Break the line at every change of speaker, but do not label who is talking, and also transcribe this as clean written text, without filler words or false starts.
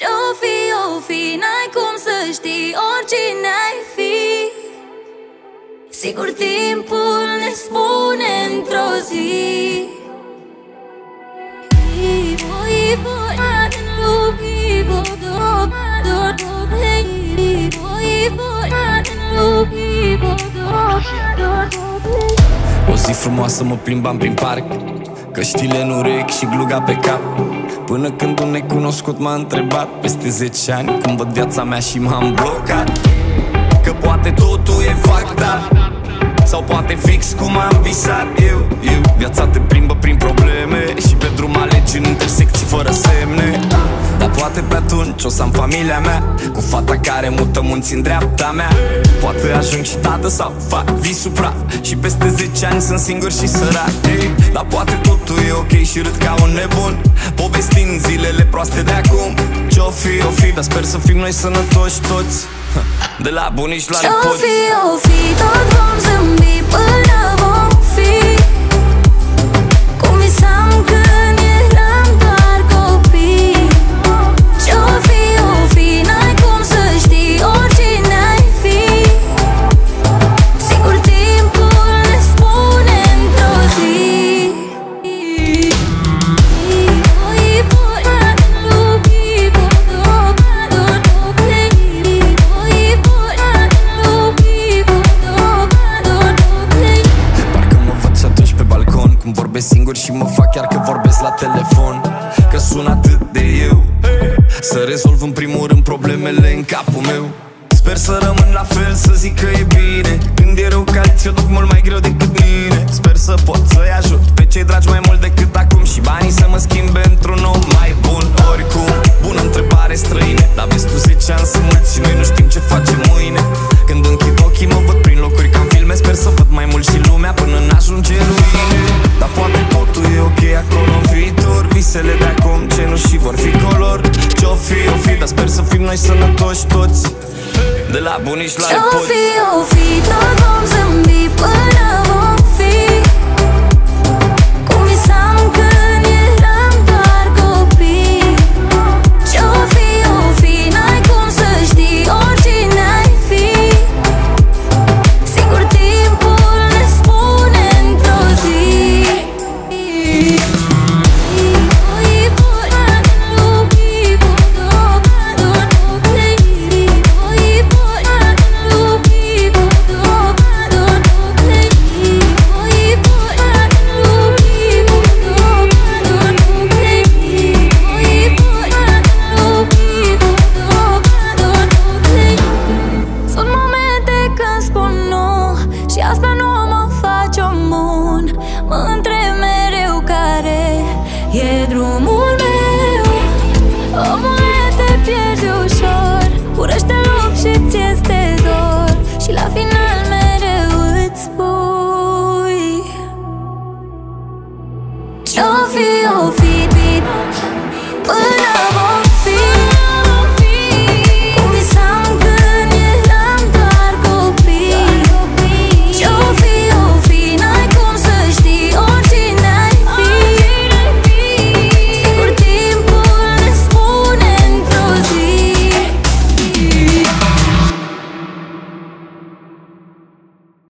Ce-o fi, n-ai cum să știi, oricine ai fi. Sigur timpul ne spune într-o zi.
O zi frumoasă mă plimbam prin parc, căștile în urechi și gluga pe cap, până când un necunoscut m-a întrebat peste 10 ani cum văd viața mea și m-am blocat. Că poate totul e fucked up, sau poate fix cum am visat eu. Viața te plimbă prin probleme și pe drum alegi în intersecții fără semne. Dar poate pe atunci o să am familia mea, cu fata care mută munți în dreapta mea. Poate ajung și tată sau fac visul praf, și peste 10 ani sunt singur și sărac. Dar poate totul e ok și râd ca un nebun, povestind zilele proaste de acum. Ce-o fi, dar sper să fim noi sănătoși toți, de la bunici la nepoți.
Ce-o fi, tot vom zâmbi până vom fi cum visam când eram doar copii. Ce-o fi, n-ai cum să știi, oricine ai fi. Sigur timpul ne spune într-o zi.
Vorbesc singur și mă fac chiar că vorbesc la telefon, că sun atât de eu. Să rezolv în primul rând problemele în capul meu. Sper să rămân la fel, să zic că e bine. Când e rău că alții o duc mult mai greu decât mine. Sper să pot să-i ajut pe cei dragi mai mult decât acum, și banii să mă schimbe într-un om mai bun. Oricum, bună întrebare străine, dar vezi tu 10 ani sunt mulți și noi nu știm ce facem mâine. Când închid ochii mă văd prin locuri ca în filme, sper să văd mai mult și lumea până n-ajunge ruine. Dar poate totul e ok acolo în viitor, visele de acum cenușii vor fi color. Ce-o fi, dar sper să fim noi sănătoși toți, de la bunici la nepoți.
Ce-o fi, tot vom zâmbi până vom fi cum visam când eram doar copii. Ce-o fi, n-ai cum să știi, oricine ai fi. Sigur timpul ne spune într-o zi. Mă întreb mereu care e drumul meu. Omule, te pierzi ușor, urăște loc și ți este dor, și la final mereu îți spui ce-o fi.